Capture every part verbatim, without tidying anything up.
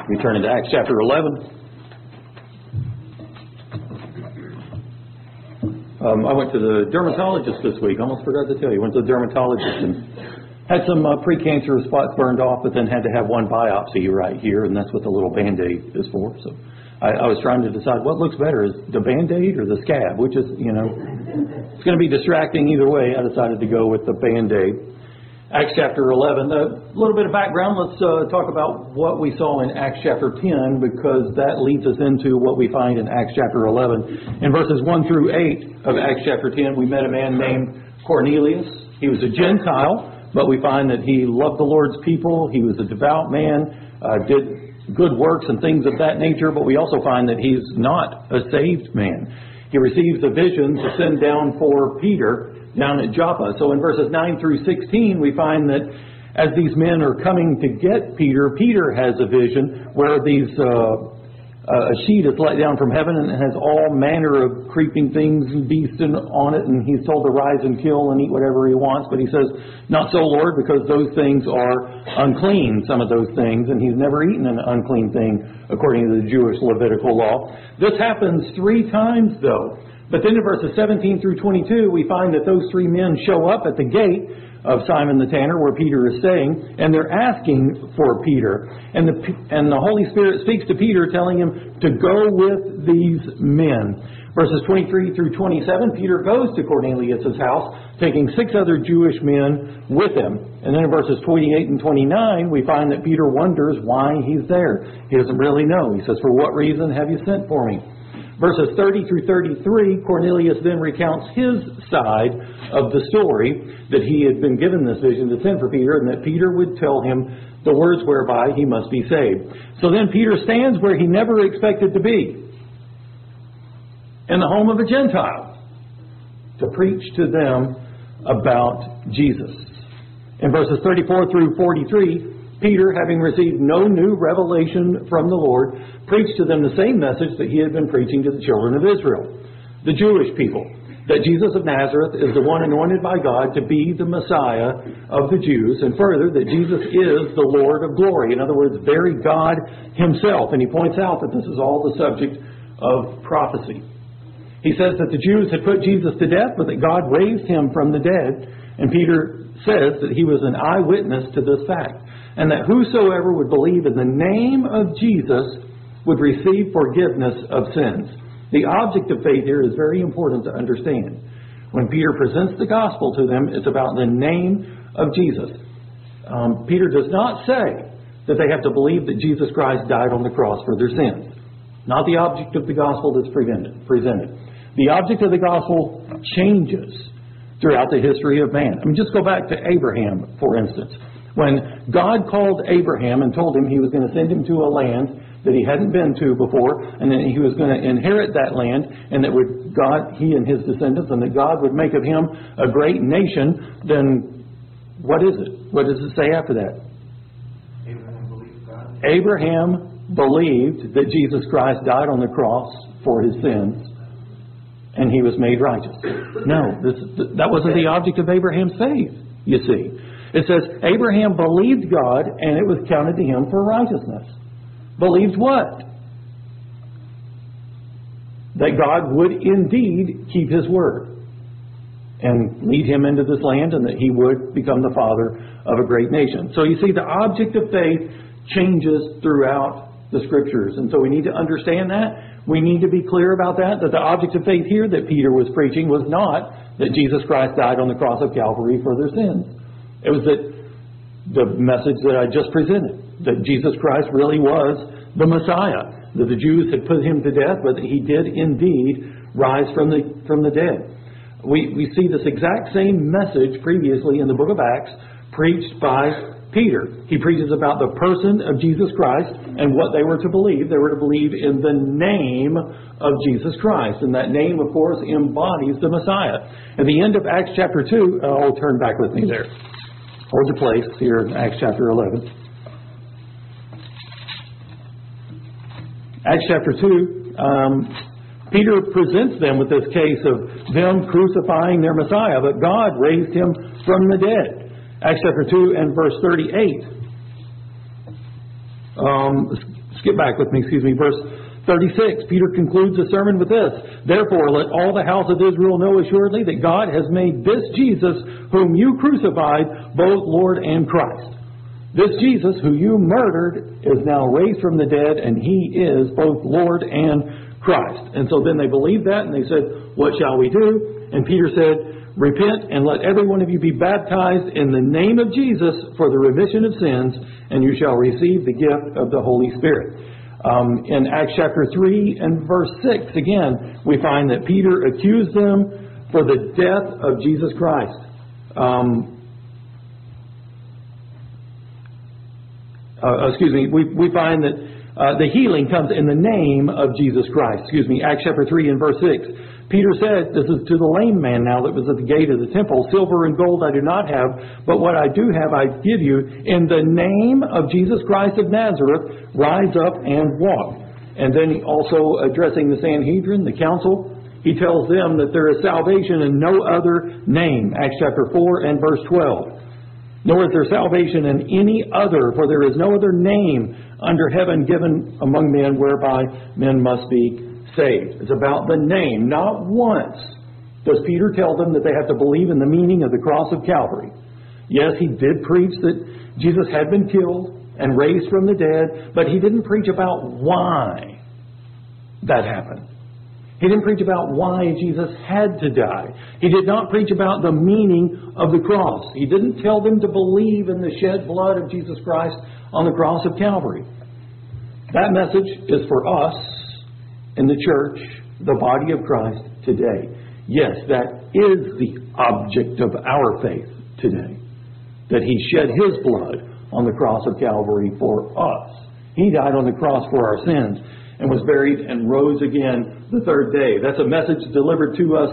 We turn into Acts chapter eleven. Um, I went to the dermatologist this week. Almost forgot to tell you. Went to the dermatologist and had some uh, precancerous spots burned off, but then had to have one biopsy right here, and that's what the little Band-Aid is for. So I, I was trying to decide what looks better, is the Band-Aid or the scab, which is, you know, it's going to be distracting either way. I decided to go with the Band-Aid. Acts chapter eleven. A little bit of background. Let's uh, talk about what we saw in Acts chapter ten, because that leads us into what we find in Acts chapter eleven. In verses one through eight of Acts chapter ten, we met a man named Cornelius. He was a Gentile, but we find that he loved the Lord's people. He was a devout man, uh, did good works and things of that nature, but we also find that he's not a saved man. He receives a vision to send down for Peter down at Joppa. So in verses nine through sixteen, we find that as these men are coming to get Peter, Peter has a vision where these uh, a sheet is let down from heaven, and it has all manner of creeping things and beasts on it, and he's told to rise and kill and eat whatever he wants. But he says, not so, Lord, because those things are unclean, some of those things, and he's never eaten an unclean thing according to the Jewish Levitical law. This happens three times, though. But then in verses seventeen through twenty-two, we find that those three men show up at the gate of Simon the Tanner, where Peter is staying, and they're asking for Peter. And the, and the Holy Spirit speaks to Peter, telling him to go with these men. Verses twenty-three through twenty-seven, Peter goes to Cornelius' house, taking six other Jewish men with him. And then in verses twenty-eight and twenty-nine, we find that Peter wonders why he's there. He doesn't really know. He says, for what reason have you sent for me? Verses thirty through thirty-three, Cornelius then recounts his side of the story, that he had been given this vision to send for Peter, and that Peter would tell him the words whereby he must be saved. So then Peter stands where he never expected to be, in the home of a Gentile, to preach to them about Jesus. In verses thirty-four through forty-three, Peter, having received no new revelation from the Lord, preached to them the same message that he had been preaching to the children of Israel, the Jewish people, that Jesus of Nazareth is the one anointed by God to be the Messiah of the Jews, and further, that Jesus is the Lord of glory. In other words, very God himself. And he points out that this is all the subject of prophecy. He says that the Jews had put Jesus to death, but that God raised him from the dead. And Peter says that he was an eyewitness to this fact, and that whosoever would believe in the name of Jesus would receive forgiveness of sins. The object of faith here is very important to understand. When Peter presents the gospel to them, it's about the name of Jesus. Um, Peter does not say that they have to believe that Jesus Christ died on the cross for their sins. Not the object of the gospel that's presented. The object of the gospel changes throughout the history of man. I mean, just go back to Abraham, for instance. When God called Abraham and told him he was going to send him to a land that he hadn't been to before, and that he was going to inherit that land, and that would God, he and his descendants, and that God would make of him a great nation, then what is it? What does it say after that? Abraham believed God. Abraham believed that Jesus Christ died on the cross for his sins, and he was made righteous. No, this, that wasn't the object of Abraham's faith, you see. It says, Abraham believed God, and it was counted to him for righteousness. Believed what? That God would indeed keep his word and lead him into this land, and that he would become the father of a great nation. So you see, the object of faith changes throughout the Scriptures. And so we need to understand that. We need to be clear about that, that the object of faith here that Peter was preaching was not that Jesus Christ died on the cross of Calvary for their sins. It was that the message that I just presented, that Jesus Christ really was the Messiah, that the Jews had put him to death, but that he did indeed rise from the from the dead. We, we see this exact same message previously in the book of Acts, preached by Peter. He preaches about the person of Jesus Christ and what they were to believe. They were to believe in the name of Jesus Christ. And that name, of course, embodies the Messiah. At the end of Acts chapter two, oh, turn back with me there. Hold your place here in Acts chapter eleven. Acts chapter two, um, Peter presents them with this case of them crucifying their Messiah, but God raised him from the dead. Acts chapter two and verse thirty-eight. Um, skip back with me, excuse me, verse thirty-six. Peter concludes the sermon with this. Therefore, let all the house of Israel know assuredly that God has made this Jesus, whom you crucified, both Lord and Christ. This Jesus, who you murdered, is now raised from the dead, and He is both Lord and Christ. And so then they believed that, and they said, what shall we do? And Peter said, repent, and let every one of you be baptized in the name of Jesus for the remission of sins, and you shall receive the gift of the Holy Spirit. Um, in Acts chapter three and verse six, again, we find that Peter accused them for the death of Jesus Christ. Um, uh, excuse me, we, we find that uh, the healing comes in the name of Jesus Christ. Excuse me, Acts chapter three and verse six. Peter said, this is to the lame man now that was at the gate of the temple, silver and gold I do not have, but what I do have I give you. In the name of Jesus Christ of Nazareth, rise up and walk. And then also addressing the Sanhedrin, the council, he tells them that there is salvation in no other name. Acts chapter four and verse twelve. Nor is there salvation in any other, for there is no other name under heaven given among men whereby men must be saved. It's about the name. Not once does Peter tell them that they have to believe in the meaning of the cross of Calvary. Yes, he did preach that Jesus had been killed and raised from the dead, but he didn't preach about why that happened. He didn't preach about why Jesus had to die. He did not preach about the meaning of the cross. He didn't tell them to believe in the shed blood of Jesus Christ on the cross of Calvary. That message is for us in the church, the body of Christ today. Yes, that is the object of our faith today. That He shed His blood on the cross of Calvary for us. He died on the cross for our sins and was buried and rose again the third day. That's a message delivered to us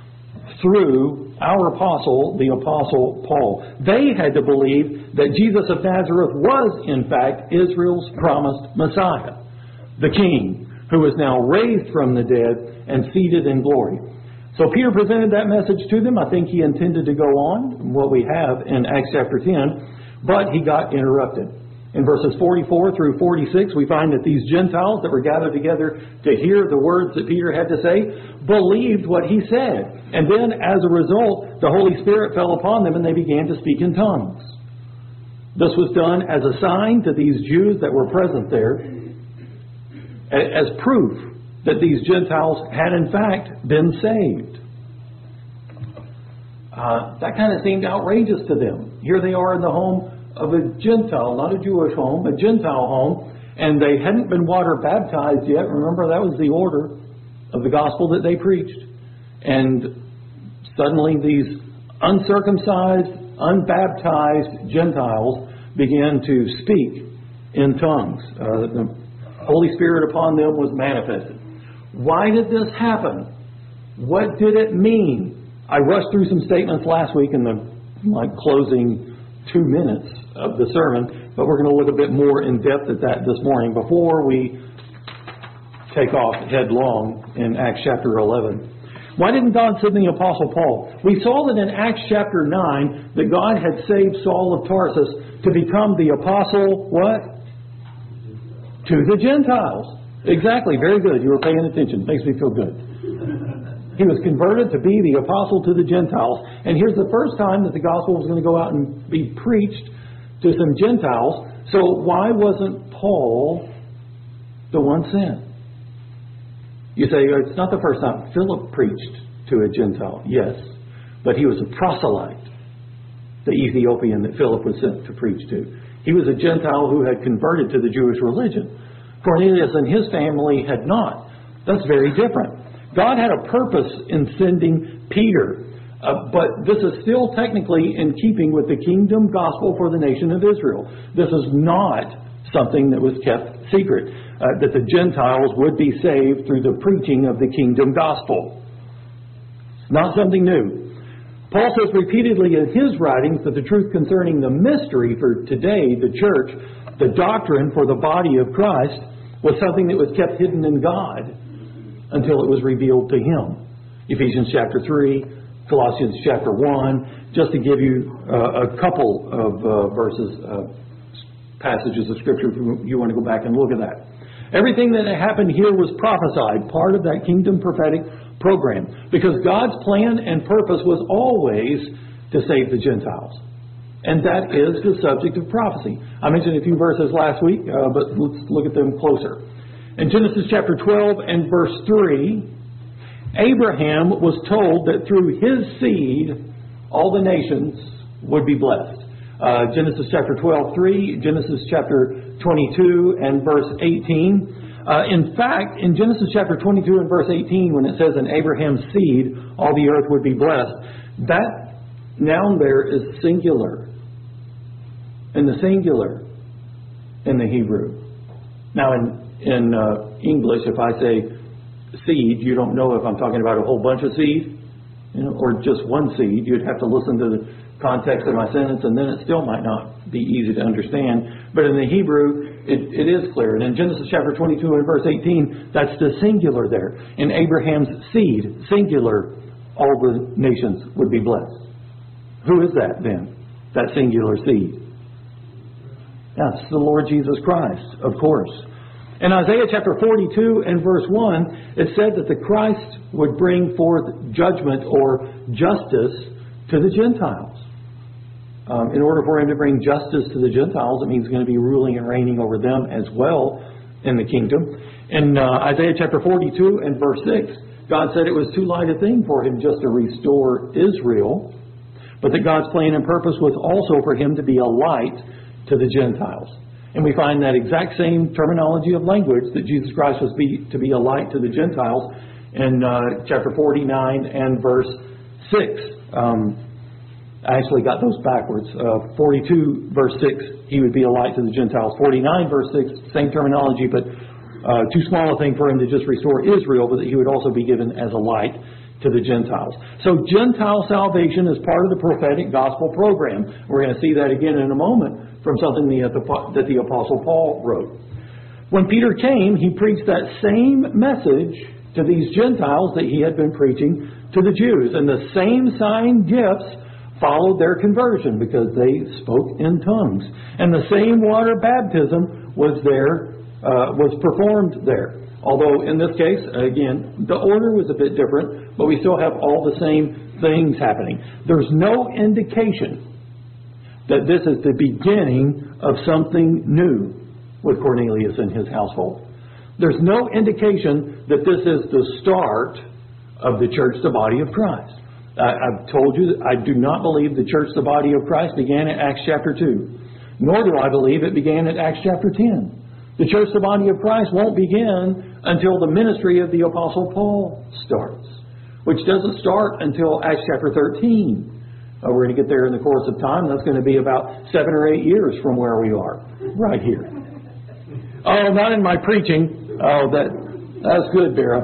through our apostle, the Apostle Paul. They had to believe that Jesus of Nazareth was, in fact, Israel's promised Messiah, the King, who is now raised from the dead and seated in glory. So Peter presented that message to them. I think he intended to go on, what we have in Acts chapter ten, but he got interrupted. In verses forty-four through forty-six, we find that these Gentiles that were gathered together to hear the words that Peter had to say believed what he said. And then, as a result, the Holy Spirit fell upon them and they began to speak in tongues. This was done as a sign to these Jews that were present there, as proof that these Gentiles had in fact been saved. Uh, that kind of seemed outrageous to them. Here they are in the home of a Gentile, not a Jewish home, a Gentile home, and they hadn't been water baptized yet. Remember, that was the order of the gospel that they preached. And suddenly these uncircumcised, unbaptized Gentiles began to speak in tongues. Uh, the Holy Spirit upon them was manifested. Why did this happen? What did it mean? I rushed through some statements last week in the like closing two minutes of the sermon, but we're going to look a bit more in depth at that this morning before we take off headlong in Acts chapter eleven. Why didn't God send the Apostle Paul? We saw that in Acts chapter nine that God had saved Saul of Tarsus to become the Apostle, what? To the Gentiles. Exactly. Very good. You were paying attention. Makes me feel good. He was converted to be the apostle to the Gentiles. And here's the first time that the gospel was going to go out and be preached to some Gentiles. So why wasn't Paul the one sent? You say, it's not the first time. Philip preached to a Gentile. Yes. But he was a proselyte, the Ethiopian that Philip was sent to preach to. He was a Gentile who had converted to the Jewish religion. Cornelius and his family had not. That's very different. God had a purpose in sending Peter, uh, but this is still technically in keeping with the kingdom gospel for the nation of Israel. This is not something that was kept secret, uh, that the Gentiles would be saved through the preaching of the kingdom gospel. It's not something new. Paul says repeatedly in his writings that the truth concerning the mystery for today, the church, the doctrine for the body of Christ, was something that was kept hidden in God until it was revealed to Him. Ephesians chapter three, Colossians chapter one, just to give you uh, a couple of uh, verses, uh, passages of Scripture if you want to go back and look at that. Everything that happened here was prophesied, part of that kingdom prophetic program, because God's plan and purpose was always to save the Gentiles. And that is the subject of prophecy. I mentioned a few verses last week, uh, but let's look at them closer. In Genesis chapter twelve and verse three, Abraham was told that through his seed, all the nations would be blessed. Uh, Genesis chapter twelve, three, Genesis chapter twenty-two and verse eighteen. Uh, in fact, in Genesis chapter twenty-two and verse eighteen, when it says in Abraham's seed, all the earth would be blessed, that noun there is singular. In the singular in the Hebrew. Now in, in uh, English, if I say seed, you don't know if I'm talking about a whole bunch of seed, you know, or just one seed. You'd have to listen to the context of my sentence, and then it still might not be easy to understand. But in the Hebrew, it, it is clear. And in Genesis chapter twenty-two and verse eighteen, that's the singular there. In Abraham's seed, singular, all the nations would be blessed. Who is that then? That singular seed? That's the Lord Jesus Christ, of course. In Isaiah chapter forty-two and verse one, it said that the Christ would bring forth judgment or justice to the Gentiles. Um, in order for him to bring justice to the Gentiles, it means he's going to be ruling and reigning over them as well in the kingdom. In uh, Isaiah chapter forty-two and verse six, God said it was too light a thing for him just to restore Israel, but that God's plan and purpose was also for him to be a light to the Gentiles. And we find that exact same terminology of language that Jesus Christ was be, to be a light to the Gentiles in uh, chapter forty-nine and verse six. Um, I actually got those backwards. Uh, forty-two verse six, he would be a light to the Gentiles. forty-nine verse six, same terminology, but uh, too small a thing for him to just restore Israel, but that he would also be given as a light to the Gentiles. So Gentile salvation is part of the prophetic gospel program. We're going to see that again in a moment from something that the Apostle Paul wrote. When Peter came, he preached that same message to these Gentiles that he had been preaching to the Jews. And the same sign gifts followed their conversion because they spoke in tongues. And the same water baptism was there, uh, was performed there. Although in this case, again, the order was a bit different, but we still have all the same things happening. There's no indication that this is the beginning of something new with Cornelius and his household. There's no indication that this is the start of the church, the body of Christ. I, I've told you that I do not believe the church, the body of Christ, began at Acts chapter two. Nor do I believe it began at Acts chapter ten. The church, the body of Christ, won't begin until the ministry of the Apostle Paul starts, which doesn't start until Acts chapter thirteen. Uh, we're going to get there in the course of time. That's going to be about seven or eight years from where we are, right here. Oh, not in my preaching. Oh, that that's good, Vera.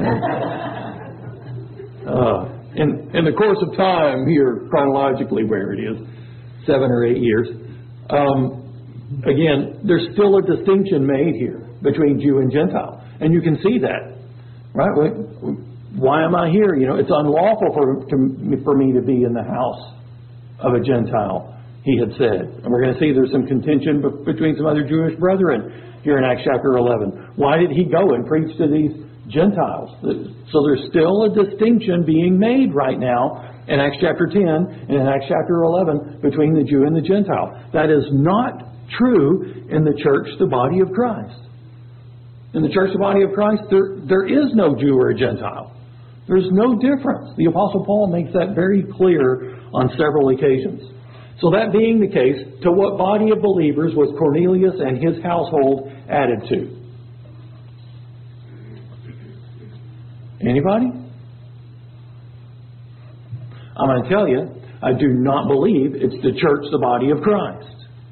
Uh, in in the course of time here, chronologically, where it is, seven or eight years. Um, again, there's still a distinction made here between Jew and Gentile, and you can see that, right? Why am I here? You know, it's unlawful for, to, for me to be in the house of a Gentile, he had said. And we're going to see there's some contention between some other Jewish brethren here in Acts chapter eleven. Why did he go and preach to these Gentiles? So there's still a distinction being made right now in Acts chapter ten and in Acts chapter eleven between the Jew and the Gentile. That is not true in the church, the body of Christ. In the church, the body of Christ, there, there is no Jew or Gentile. There's no difference. The Apostle Paul makes that very clear on several occasions. So that being the case, to what body of believers was Cornelius and his household added to? Anybody? I'm going to tell you, I do not believe it's the church, the body of Christ.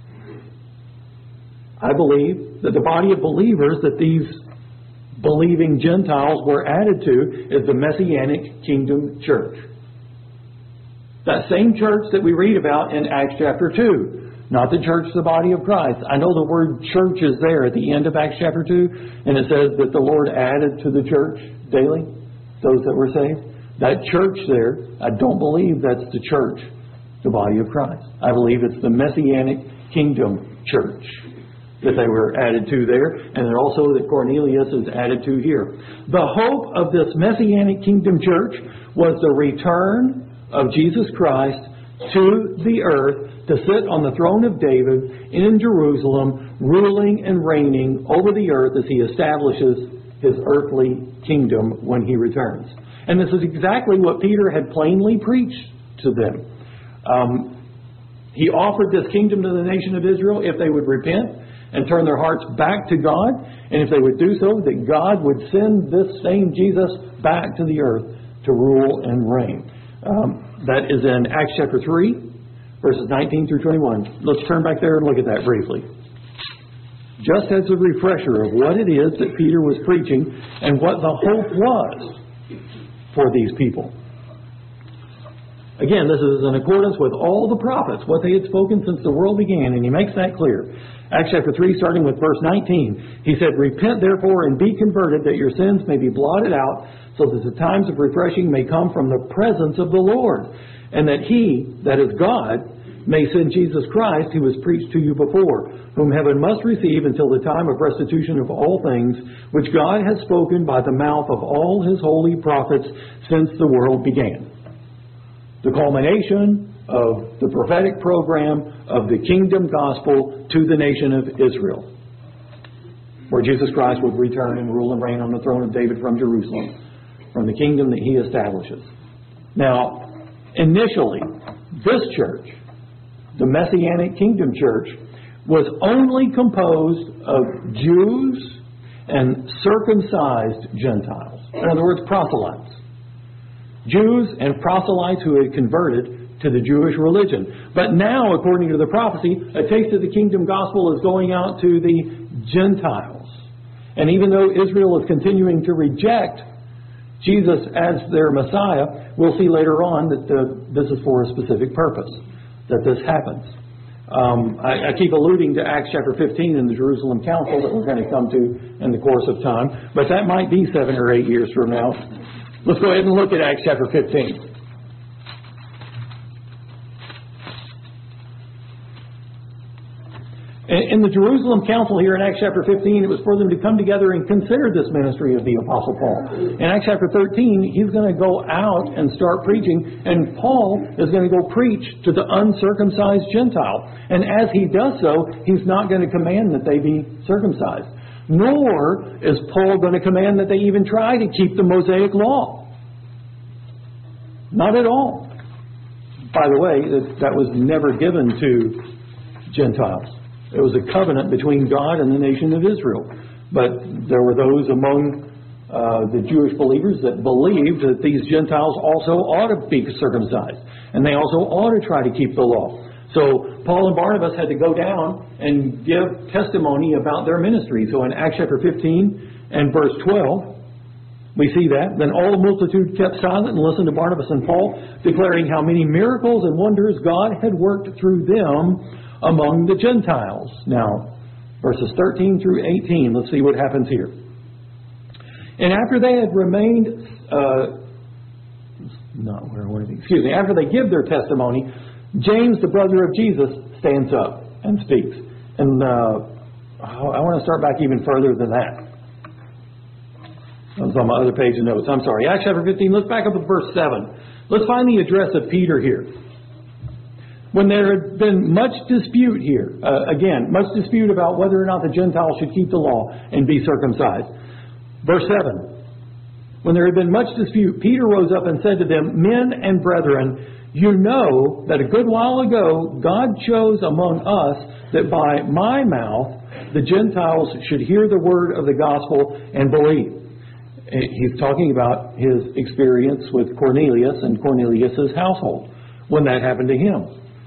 I believe that the body of believers that these believing Gentiles were added to is the Messianic Kingdom Church. That same church that we read about in Acts chapter two. Not the church, the body of Christ. I know the word church is there at the end of Acts chapter two, and it says that the Lord added to the church daily those that were saved. That church there, I don't believe that's the church, the body of Christ. I believe it's the Messianic Kingdom Church. that they were added to there, and then also that Cornelius is added to here. The hope of this Messianic Kingdom church was the return of Jesus Christ to the earth to sit on the throne of David in Jerusalem, ruling and reigning over the earth as he establishes his earthly kingdom when he returns. And this is exactly what Peter had plainly preached to them. Um, he offered this kingdom to the nation of Israel if they would repent and turn their hearts back to God, and if they would do so, that God would send this same Jesus back to the earth to rule and reign. Um, that is in Acts chapter three, verses nineteen through twenty-one. Let's turn back there and look at that briefly. Just as a refresher of what it is that Peter was preaching and what the hope was for these people. Again, this is in accordance with all the prophets, what they had spoken since the world began, and he makes that clear. Acts chapter three, starting with verse nineteen, he said, "Repent therefore and be converted, that your sins may be blotted out, so that the times of refreshing may come from the presence of the Lord, and that he, that is God, may send Jesus Christ, who was preached to you before, whom heaven must receive until the time of restitution of all things, which God has spoken by the mouth of all his holy prophets since the world began." The culmination of the prophetic program of the kingdom gospel to the nation of Israel, where Jesus Christ would return and rule and reign on the throne of David from Jerusalem, from the kingdom that he establishes. Now, initially, this church, the Messianic Kingdom Church, was only composed of Jews and circumcised Gentiles. In other words, proselytes. Jews and proselytes who had converted to the Jewish religion. But now, according to the prophecy, a taste of the kingdom gospel is going out to the Gentiles. And even though Israel is continuing to reject Jesus as their Messiah, we'll see later on that the, this is for a specific purpose, that this happens. Um, I, I keep alluding to Acts chapter fifteen in the Jerusalem Council that we're going to come to in the course of time, but that might be seven or eight years from now. Let's go ahead and look at Acts chapter fifteen. In the Jerusalem Council here in Acts chapter fifteen, it was for them to come together and consider this ministry of the Apostle Paul. In Acts chapter thirteen, he's going to go out and start preaching, and Paul is going to go preach to the uncircumcised Gentile. And as he does so, he's not going to command that they be circumcised. Nor is Paul going to command that they even try to keep the Mosaic law. Not at all. By the way, that was never given to Gentiles. It was a covenant between God and the nation of Israel. But there were those among uh, the Jewish believers that believed that these Gentiles also ought to be circumcised. And they also ought to try to keep the law. So Paul and Barnabas had to go down and give testimony about their ministry. So in Acts chapter fifteen and verse twelve, we see that. "Then all the multitude kept silent and listened to Barnabas and Paul, declaring how many miracles and wonders God had worked through them among the Gentiles." Now, verses thirteen through eighteen, let's see what happens here. "And after they had remained, uh, not where, where, excuse me, after they give their testimony, James, the brother of Jesus, stands up and speaks." And uh, I want to start back even further than that. That was on my other page of notes. I'm sorry. Acts chapter fifteen, let's back up to verse seven. Let's find the address of Peter here. "When there had been much dispute here," uh, again, much dispute about whether or not the Gentiles should keep the law and be circumcised. Verse seven, "When there had been much dispute, Peter rose up and said to them, 'Men and brethren, you know that a good while ago God chose among us that by my mouth the Gentiles should hear the word of the gospel and believe.'" He's talking about his experience with Cornelius and Cornelius' household when that happened to him.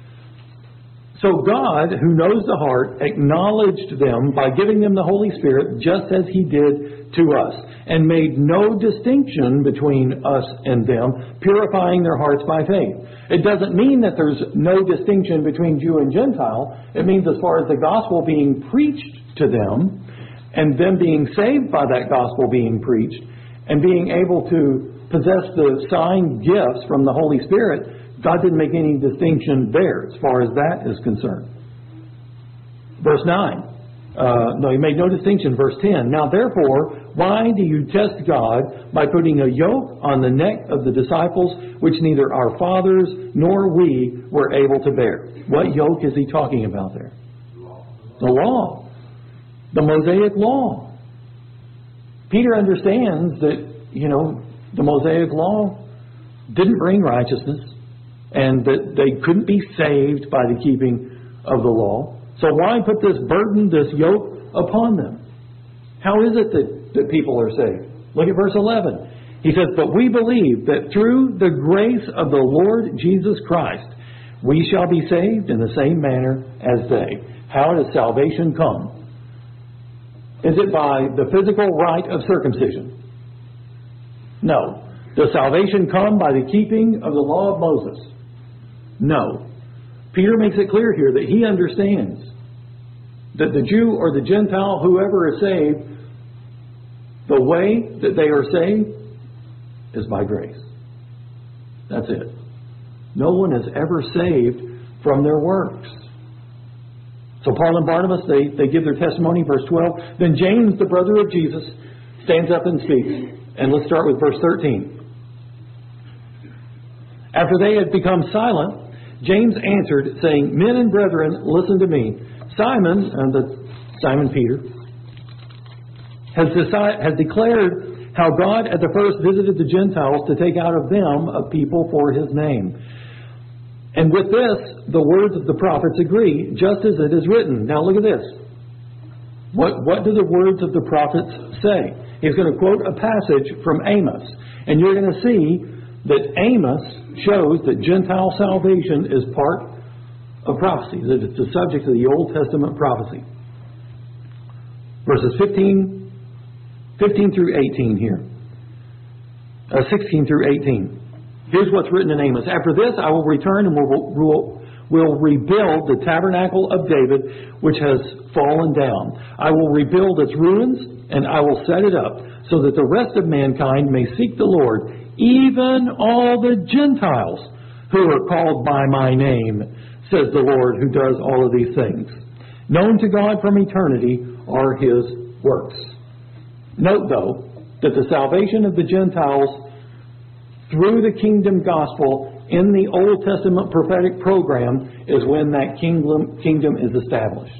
"So God, who knows the heart, acknowledged them by giving them the Holy Spirit, just as he did to us, and made no distinction between us and them, purifying their hearts by faith." It doesn't mean that there's no distinction between Jew and Gentile. It means as far as the gospel being preached to them, and them being saved by that gospel being preached, and being able to possess the sign gifts from the Holy Spirit, God didn't make any distinction there as far as that is concerned. Verse nine, Uh, no, he made no distinction, verse ten. Now therefore, why do you test God by putting a yoke on the neck of the disciples, which neither our fathers nor we were able to bear? What yoke is he talking about there? The law. The Mosaic law. Peter understands that, you know, the Mosaic law didn't bring righteousness, and that they couldn't be saved by the keeping of the law. So why put this burden, this yoke upon them? How is it that, that people are saved? Look at verse eleven. He says, but we believe that through the grace of the Lord Jesus Christ, we shall be saved in the same manner as they. How does salvation come? Is it by the physical rite of circumcision? No. Does salvation come by the keeping of the law of Moses? No. Peter makes it clear here that he understands that the Jew or the Gentile, whoever is saved, the way that they are saved is by grace. That's it. No one is ever saved from their works. So Paul and Barnabas, they, they give their testimony, verse twelve. Then James, the brother of Jesus, stands up and speaks. And let's start with verse thirteen. After they had become silent, James answered, saying, men and brethren, listen to me. Simon, uh, the, Simon Peter, has, decide, has declared how God at the first visited the Gentiles to take out of them a people for his name. And with this, the words of the prophets agree, just as it is written. Now look at this. What, what do the words of the prophets say? He's going to quote a passage from Amos. And you're going to see that Amos shows that Gentile salvation is part of prophecy, that it's the subject of the Old Testament prophecy. Verses fifteen, fifteen through eighteen here. Uh, sixteen through eighteen. Here's what's written in Amos. After this I will return and will, will, will rebuild the tabernacle of David, which has fallen down. I will rebuild its ruins, and I will set it up, so that the rest of mankind may seek the Lord, even all the Gentiles who are called by my name, says the Lord, who does all of these things. Known to God from eternity are his works. Note, though, that the salvation of the Gentiles through the kingdom gospel in the Old Testament prophetic program is when that kingdom, kingdom is established.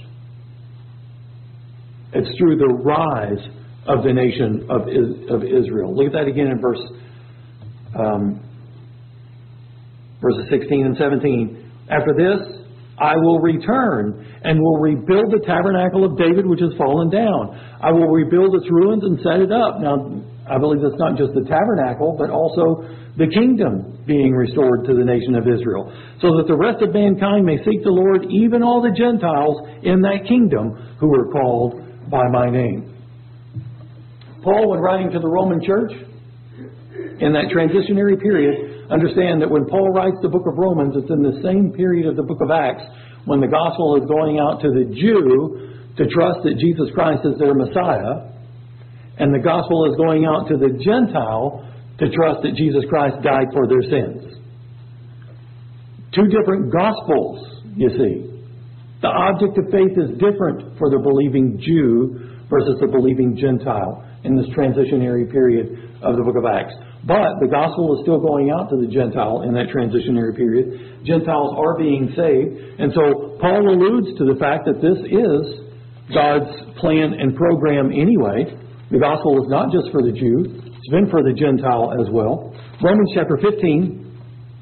It's through the rise of the nation of, of Israel. Look at that again in verse Um, verses sixteen and seventeen. After this, I will return and will rebuild the tabernacle of David, which has fallen down. I will rebuild its ruins and set it up. Now, I believe that's not just the tabernacle, but also the kingdom being restored to the nation of Israel, so that the rest of mankind may seek the Lord, even all the Gentiles in that kingdom who are called by my name. Paul, when writing to the Roman church, in that transitionary period, understand that when Paul writes the book of Romans, it's in the same period of the book of Acts, when the gospel is going out to the Jew to trust that Jesus Christ is their Messiah, and the gospel is going out to the Gentile to trust that Jesus Christ died for their sins. Two different gospels, you see. The object of faith is different for the believing Jew versus the believing Gentile in this transitionary period of the book of Acts. But the gospel is still going out to the Gentile in that transitionary period. Gentiles are being saved. And so Paul alludes to the fact that this is God's plan and program anyway. The gospel is not just for the Jew. It's been for the Gentile as well. Romans chapter fifteen,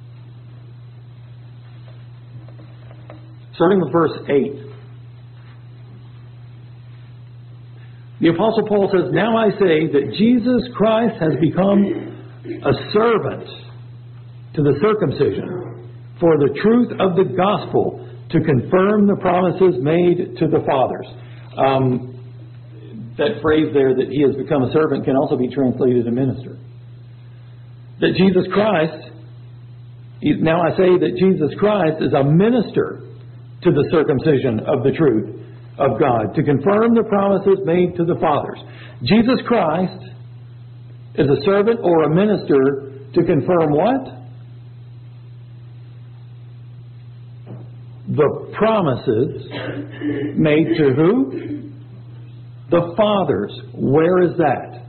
starting with verse eight. The Apostle Paul says, now I say that Jesus Christ has become a servant to the circumcision for the truth of the gospel, to confirm the promises made to the fathers. Um, that phrase there, that he has become a servant, can also be translated a minister. That Jesus Christ, now I say that Jesus Christ is a minister to the circumcision of the truth of God, to confirm the promises made to the fathers. Jesus Christ is a servant or a minister to confirm what? The promises made to who? The fathers, where is that?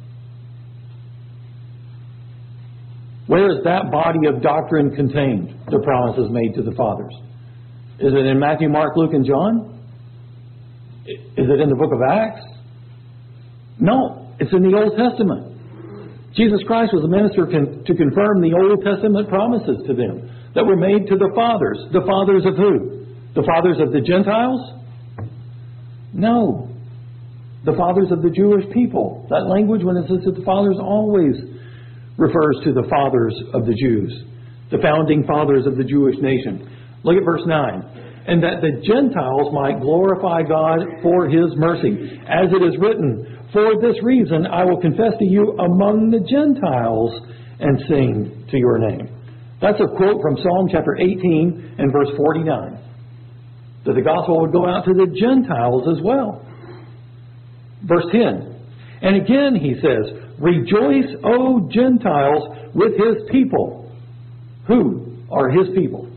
Where is that body of doctrine contained? The promises made to the fathers. Is it in Matthew, Mark, Luke, and John? Is it in the book of Acts? No, it's in the Old Testament. Jesus Christ was the minister to confirm the Old Testament promises to them that were made to the fathers. The fathers of who? The fathers of the Gentiles? No. The fathers of the Jewish people. That language, when it says that the fathers, always refers to the fathers of the Jews, the founding fathers of the Jewish nation. Look at verse nine. And that the Gentiles might glorify God for His mercy. As it is written, for this reason I will confess to you among the Gentiles and sing to your name. That's a quote from Psalm chapter eighteen and verse forty-nine. That the gospel would go out to the Gentiles as well. Verse ten. And again he says, rejoice, O Gentiles, with His people. Who are His people?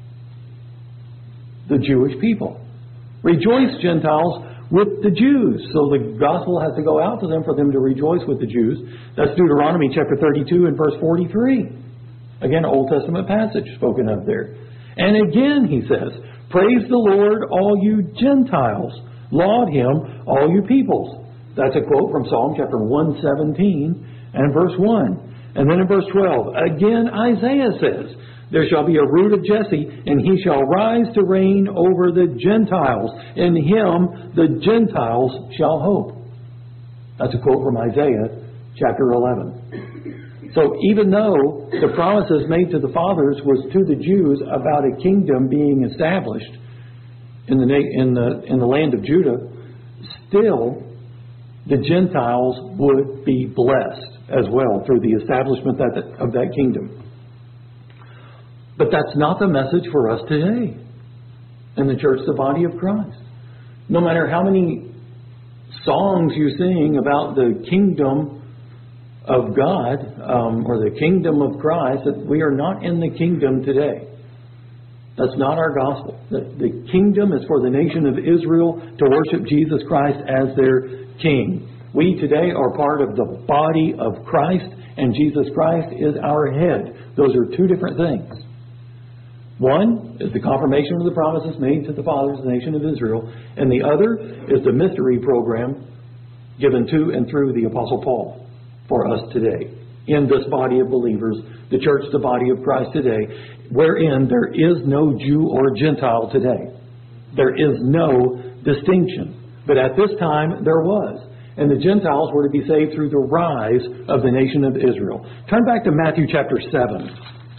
The Jewish people. Rejoice, Gentiles, with the Jews. So the gospel has to go out to them for them to rejoice with the Jews. That's Deuteronomy chapter thirty-two and verse forty-three. Again, Old Testament passage spoken of there. And again he says, praise the Lord, all you Gentiles. Laud Him, all you peoples. That's a quote from Psalm chapter one seventeen and verse one. And then in verse twelve, again Isaiah says, there shall be a root of Jesse, and he shall rise to reign over the Gentiles. In him the Gentiles shall hope. That's a quote from Isaiah chapter eleven. So even though the promises made to the fathers was to the Jews about a kingdom being established in the in the in the land of Judah, still the Gentiles would be blessed as well through the establishment of that, of that kingdom. But that's not the message for us today in the church, the body of Christ. No matter how many songs you sing about the kingdom of God um, or the kingdom of Christ, that we are not in the kingdom today. That's not our gospel. The, the kingdom is for the nation of Israel to worship Jesus Christ as their king. We today are part of the body of Christ, and Jesus Christ is our head. Those are two different things. One is the confirmation of the promises made to the fathers of the nation of Israel, and the other is the mystery program given to and through the Apostle Paul for us today. In this body of believers, the church, the body of Christ today, wherein there is no Jew or Gentile today. There is no distinction. But at this time, there was. And the Gentiles were to be saved through the rise of the nation of Israel. Turn back to Matthew chapter seven.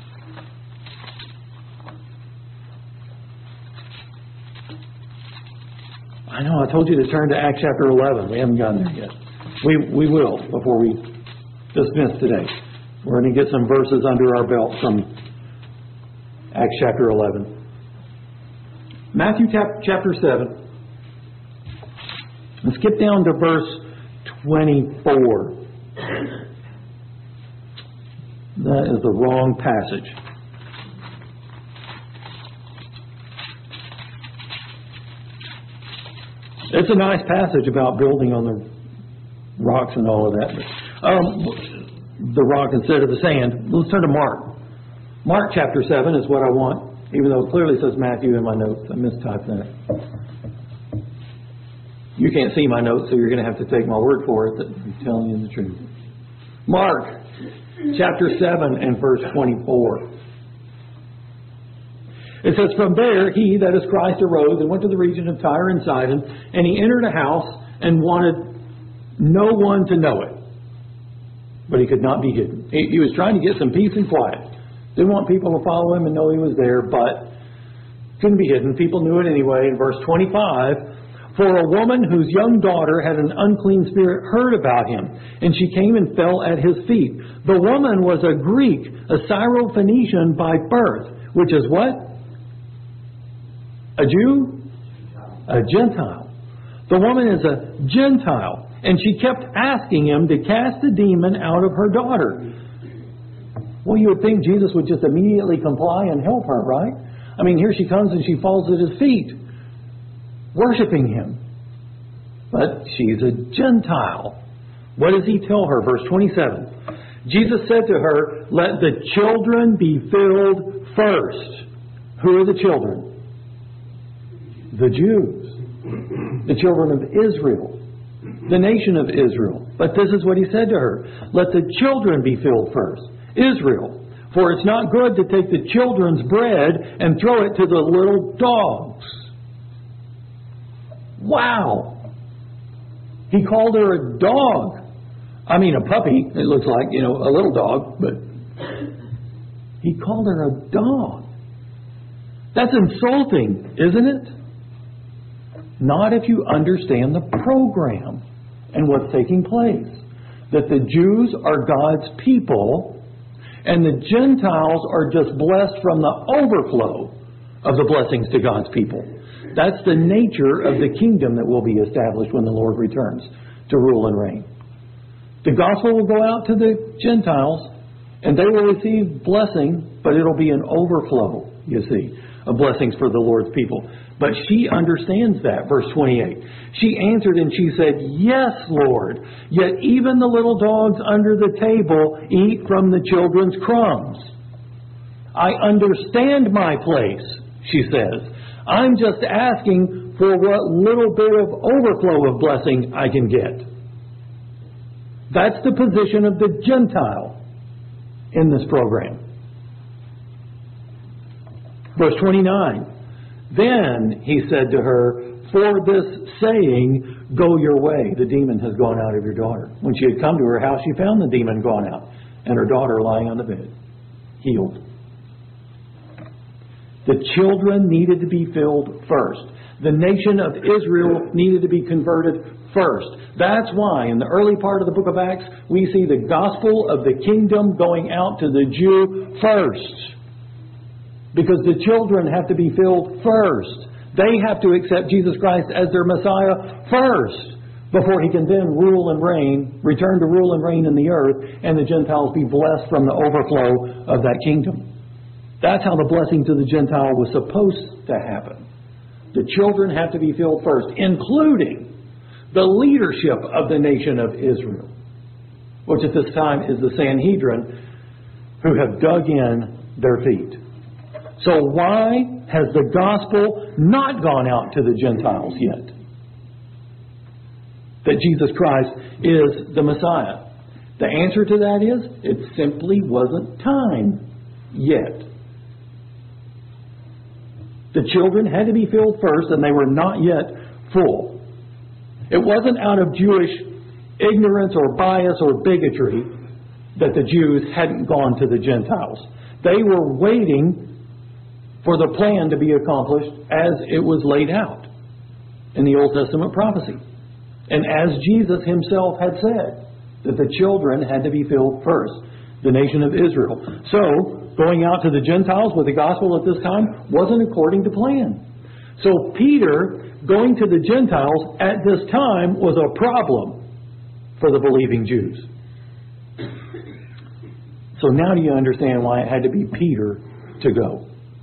I know, I told you to turn to Acts chapter eleven. We haven't gotten there yet. We we will before we dismiss today. We're going to get some verses under our belt from Acts chapter eleven. Matthew chapter seven. Let's skip down to verse twenty-four. That is the wrong passage. It's a nice passage about building on the rocks and all of that. Um, the rock instead of the sand. Let's turn to Mark. Mark chapter seven is what I want, even though it clearly says Matthew in my notes. I mistyped that. You can't see my notes, so you're going to have to take my word for it that I'm telling you the truth. Mark chapter seven and verse twenty-four. It says, from there he, that is Christ, arose and went to the region of Tyre and Sidon, and he entered a house and wanted no one to know it. But he could not be hidden. He, he was trying to get some peace and quiet. Didn't want people to follow him and know he was there, but couldn't be hidden. People knew it anyway. In verse twenty-five, for a woman whose young daughter had an unclean spirit heard about him, and she came and fell at his feet. The woman was a Greek, a Syrophoenician by birth, which is what? A Jew? A Gentile. The woman is a Gentile. And she kept asking him to cast the demon out of her daughter. Well, you would think Jesus would just immediately comply and help her, right? I mean, here she comes and she falls at his feet, worshiping him. But she's a Gentile. What does he tell her? Verse twenty-seven. Jesus said to her, let the children be filled first. Who are the children? The Jews. The children of Israel. The nation of Israel. But this is what he said to her. Let the children be filled first. Israel. For it's not good to take the children's bread and throw it to the little dogs. Wow. He called her a dog. I mean, a puppy, it looks like, you know, a little dog, but he called her a dog. That's insulting, isn't it? Not if you understand the program and what's taking place. That the Jews are God's people and the Gentiles are just blessed from the overflow of the blessings to God's people. That's the nature of the kingdom that will be established when the Lord returns to rule and reign. The gospel will go out to the Gentiles and they will receive blessing, but it'll be an overflow, you see, of blessings for the Lord's people. But she understands that. Verse twenty-eight. She answered and she said, yes, Lord, yet even the little dogs under the table eat from the children's crumbs. I understand my place, she says. I'm just asking for what little bit of overflow of blessing I can get. That's the position of the Gentile in this program. Verse twenty-nine. Then he said to her, for this saying, go your way. The demon has gone out of your daughter. When she had come to her house, she found the demon gone out and her daughter lying on the bed, healed. The children needed to be filled first. The nation of Israel needed to be converted first. That's why in the early part of the book of Acts, we see the gospel of the kingdom going out to the Jew first. Because the children have to be filled first. They have to accept Jesus Christ as their Messiah first. Before He can then rule and reign, return to rule and reign in the earth, and the Gentiles be blessed from the overflow of that kingdom. That's how the blessing to the Gentile was supposed to happen. The children have to be filled first, including the leadership of the nation of Israel, which at this time is the Sanhedrin, who have dug in their feet. So why has the gospel not gone out to the Gentiles yet? That Jesus Christ is the Messiah. The answer to that is, it simply wasn't time yet. The children had to be filled first, and they were not yet full. It wasn't out of Jewish ignorance or bias or bigotry that the Jews hadn't gone to the Gentiles. They were waiting for the plan to be accomplished as it was laid out in the Old Testament prophecy. And as Jesus Himself had said, that the children had to be filled first, the nation of Israel. So, going out to the Gentiles with the gospel at this time wasn't according to plan. So Peter going to the Gentiles at this time was a problem for the believing Jews. So now do you understand why it had to be Peter to go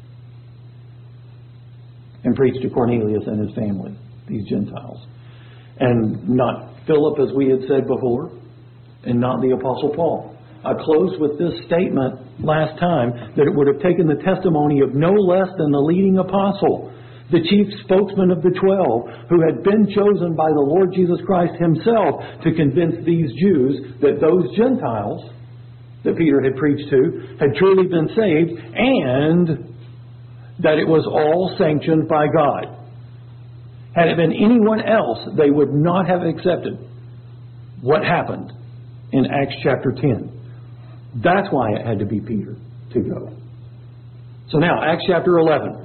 and preach to Cornelius and his family, these Gentiles? And not Philip, as we had said before, and not the Apostle Paul. I closed with this statement last time, that it would have taken the testimony of no less than the leading apostle, the chief spokesman of the twelve, who had been chosen by the Lord Jesus Christ Himself to convince these Jews that those Gentiles that Peter had preached to had truly been saved, and that it was all sanctioned by God. Had it been anyone else, they would not have accepted what happened in Acts chapter ten. That's why it had to be Peter to go. So now, Acts chapter eleven.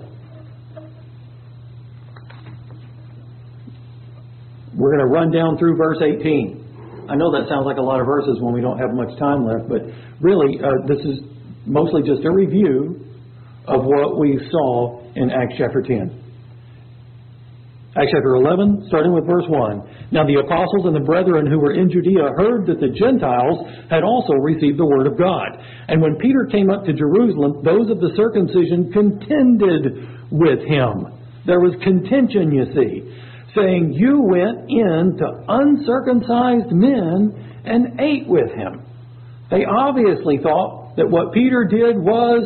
We're going to run down through verse eighteen. I know that sounds like a lot of verses when we don't have much time left, but really, uh, this is mostly just a review of what we saw in Acts chapter ten. Acts chapter eleven, starting with verse one. Now the apostles and the brethren who were in Judea heard that the Gentiles had also received the word of God. And when Peter came up to Jerusalem, those of the circumcision contended with him. There was contention, you see, saying, "You went in to uncircumcised men and ate with him." They obviously thought that what Peter did was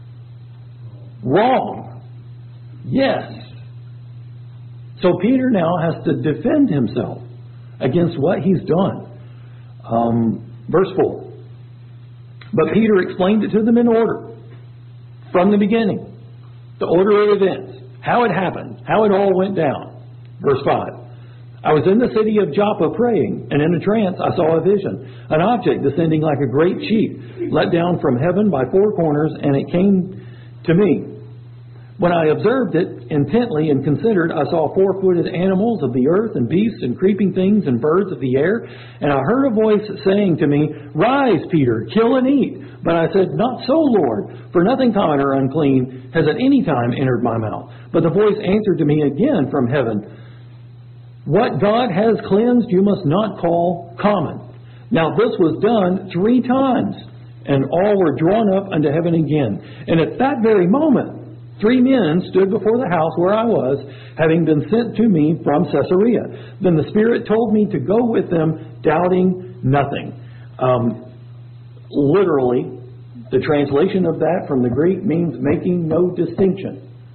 wrong. Yes. So Peter now has to defend himself against what he's done. Um, verse four. But Peter explained it to them in order, from the beginning, the order of events, how it happened, how it all went down. Verse five. I was in the city of Joppa praying, and in a trance I saw a vision, an object descending like a great sheet, let down from heaven by four corners, and it came to me. When I observed it intently and considered, I saw four-footed animals of the earth and beasts and creeping things and birds of the air. And I heard a voice saying to me, "Rise, Peter, kill and eat." But I said, "Not so, Lord, for nothing common or unclean has at any time entered my mouth." But the voice answered to me again from heaven, "What God has cleansed you must not call common." Now this was done three times, and all were drawn up unto heaven again. And at that very moment, three men stood before the house where I was, having been sent to me from Caesarea. Then the Spirit told me to go with them, doubting nothing. Um, literally, the translation of that from the Greek means making no distinction.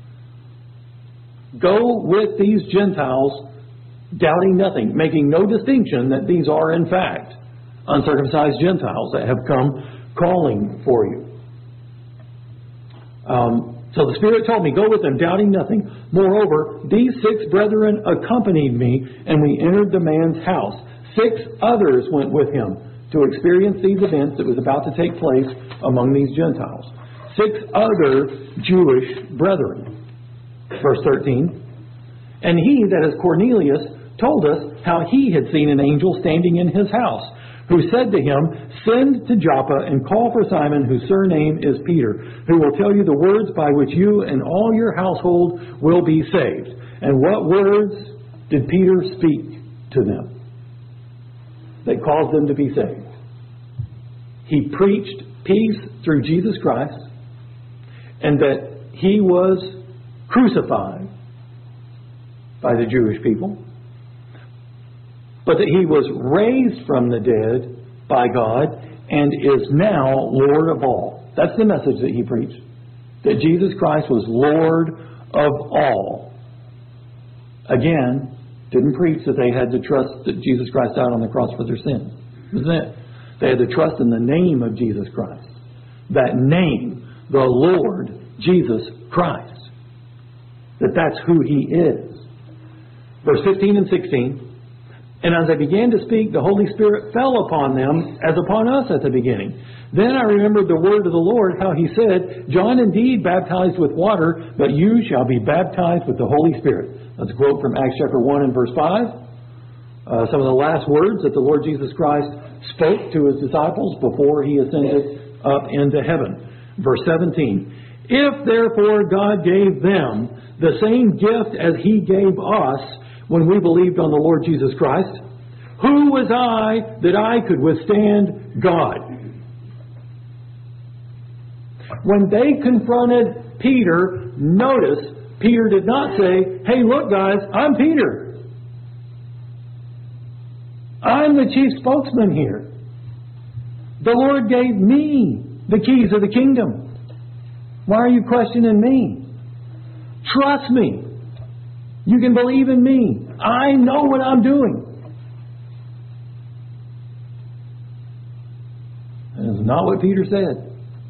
Go with these Gentiles, doubting nothing, making no distinction that these are in fact uncircumcised Gentiles that have come calling for you. Um, So the Spirit told me, go with them, doubting nothing. Moreover, these six brethren accompanied me, and we entered the man's house. Six others went with him to experience these events that was about to take place among these Gentiles. Six other Jewish brethren. Verse thirteen. And he, that is Cornelius, told us how he had seen an angel standing in his house, who said to him, "Send to Joppa and call for Simon, whose surname is Peter, who will tell you the words by which you and all your household will be saved." And what words did Peter speak to them that caused them to be saved? He preached peace through Jesus Christ, and that he was crucified by the Jewish people, but that he was raised from the dead by God and is now Lord of all. That's the message that he preached. That Jesus Christ was Lord of all. Again, didn't preach that they had to trust that Jesus Christ died on the cross for their sins. Isn't it? They had to trust in the name of Jesus Christ. That name, the Lord Jesus Christ. That that's who he is. Verse fifteen and sixteen. And as I began to speak, the Holy Spirit fell upon them as upon us at the beginning. Then I remembered the word of the Lord, how he said, "John indeed baptized with water, but you shall be baptized with the Holy Spirit." That's a quote from Acts chapter one and verse five. Uh, some of the last words that the Lord Jesus Christ spoke to his disciples before he ascended up into heaven. Verse seventeen. If therefore God gave them the same gift as he gave us, when we believed on the Lord Jesus Christ, who was I that I could withstand God? When they confronted Peter, notice Peter did not say, "Hey, look guys, I'm Peter. I'm the chief spokesman here. The Lord gave me the keys of the kingdom. Why are you questioning me? Trust me. You can believe in me. I know what I'm doing." That is not what Peter said.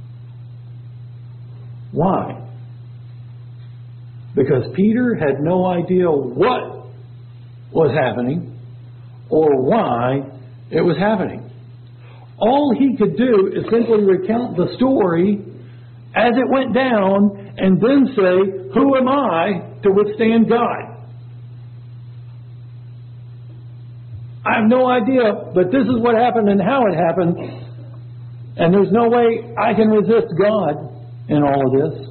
Why? Because Peter had no idea what was happening or why it was happening. All he could do is simply recount the story as it went down and then say, "Who am I to withstand God? I have no idea, but this is what happened and how it happened, and there's no way I can resist God in all of this."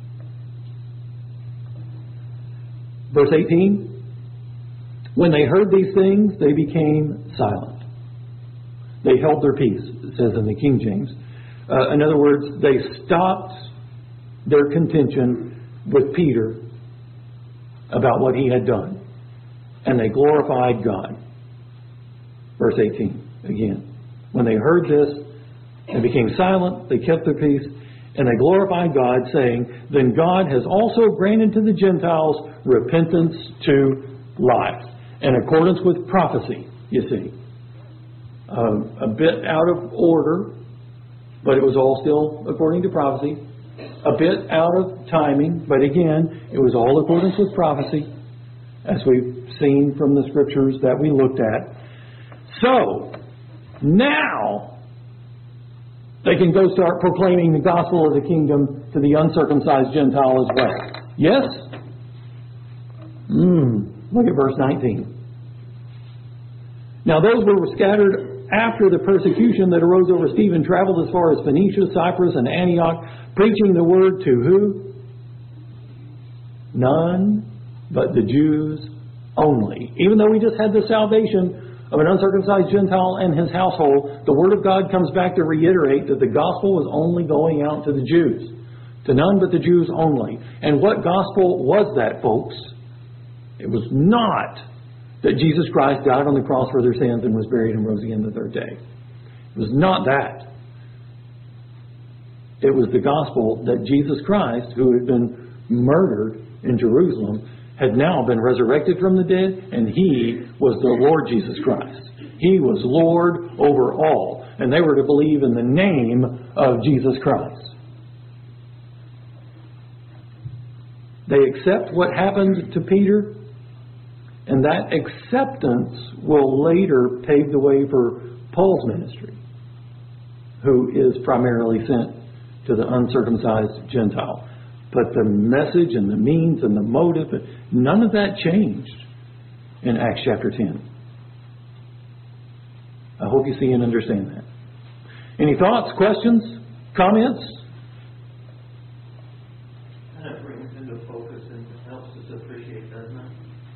Verse eighteen. When they heard these things, they became silent. They held their peace, it says in the King James. Uh, in other words, they stopped their contention with Peter about what he had done. and they glorified God. Verse eighteen, again. When they heard this, they became silent, they kept their peace, and they glorified God, saying, then God has also granted to the Gentiles repentance to life. In accordance with prophecy, you see. Uh, a bit out of order, but it was all still according to prophecy. A bit out of timing, but again, it was all accordance with prophecy, as we've seen from the scriptures that we looked at. So, now, they can go start proclaiming the gospel of the kingdom to the uncircumcised Gentile as well. Yes? Mm, look at verse nineteen. Now those who were scattered after the persecution that arose over Stephen traveled as far as Phoenicia, Cyprus, and Antioch, preaching the word to who? None but the Jews only. Even though we just had the salvation of an uncircumcised Gentile and his household, the Word of God comes back to reiterate that the gospel was only going out to the Jews. To none but the Jews only. And what gospel was that, folks? It was not that Jesus Christ died on the cross for their sins and was buried and rose again the third day. It was not that. It was the gospel that Jesus Christ, who had been murdered in Jerusalem, had now been resurrected from the dead, and He was the Lord Jesus Christ. He was Lord over all. And they were to believe in the name of Jesus Christ. They accept what happened to Peter, and that acceptance will later pave the way for Paul's ministry, who is primarily sent to the uncircumcised Gentile. But the message and the means and the motive, none of that changed in Acts chapter ten. I hope you see and understand that. Any thoughts, questions, comments? And it brings into focus and helps us appreciate, doesn't it?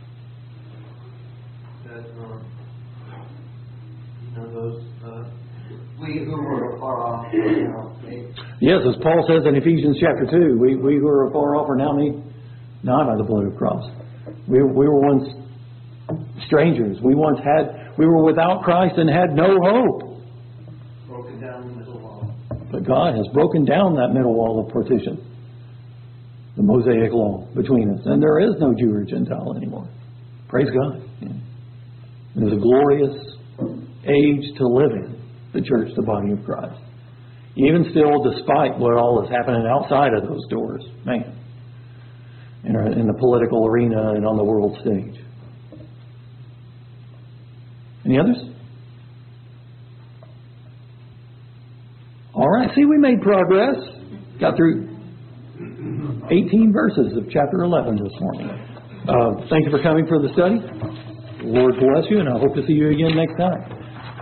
That, um, you know, those, uh, we who were far off, you know, they, Yes, as Paul says in Ephesians chapter two, we, we who are afar off are now made nigh by the blood of Christ. We, we were once strangers. We once had, we were without Christ and had no hope. broken down the middle wall. But God has broken down that middle wall of partition, the Mosaic law between us. And there is no Jew or Gentile anymore. Praise God. Yeah. It is a glorious age to live in, the church, the body of Christ. Even still, despite what all is happening outside of those doors, man, in, in the political arena and on the world stage. Any others? All right, see, we made progress. Got through eighteen verses of chapter eleven this morning. Uh, thank you for coming for the study. The Lord bless you, and I hope to see you again next time.